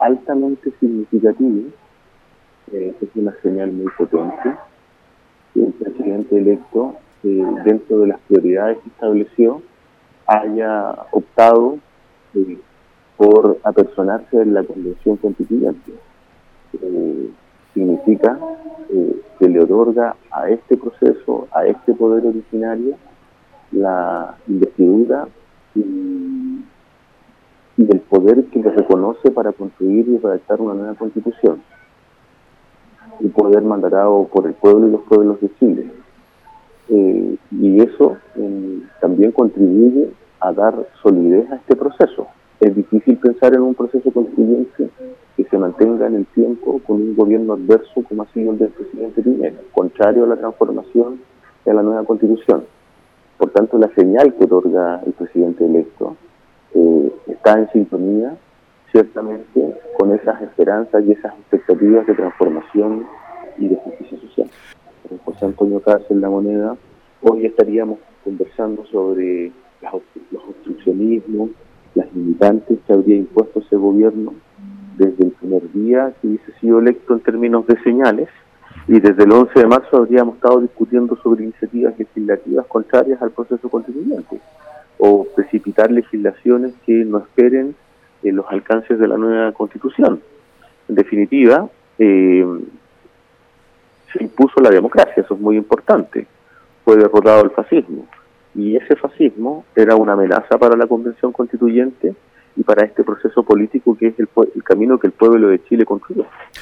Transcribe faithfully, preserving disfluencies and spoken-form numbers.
altamente significativo. Eh, es una señal muy potente que el presidente electo, eh, dentro de las prioridades que estableció, haya optado eh, por apersonarse en la Convención Constituyente. Eh, significa eh, que le otorga a este proceso, a este poder originario, la investidura y, y el poder que le reconoce para construir y redactar una nueva Constitución. Un poder mandatado por el pueblo y los pueblos de Chile. Eh, y eso eh, también contribuye a dar solidez a este proceso. Es difícil pensar en un proceso constituyente que se mantenga en el tiempo con un gobierno adverso como ha sido el del presidente Piñera, contrario a la transformación y a la nueva Constitución. Por tanto, la señal que otorga el presidente electo eh, está en sintonía, ciertamente, con esas esperanzas y esas expectativas de transformación y de justicia social. José Antonio Cárcel La Moneda, hoy estaríamos conversando sobre las, los obstruccionismos, las limitantes que habría impuesto ese gobierno desde el primer día que hubiese sido electo en términos de señales, y desde el once de marzo habríamos estado discutiendo sobre iniciativas legislativas contrarias al proceso constituyente, o precipitar legislaciones que no esperen eh, los alcances de la nueva Constitución. En definitiva, eh, se impuso la democracia, eso es muy importante. Fue derrotado el fascismo, y ese fascismo era una amenaza para la Convención Constituyente y para este proceso político que es el, el camino que el pueblo de Chile construyó.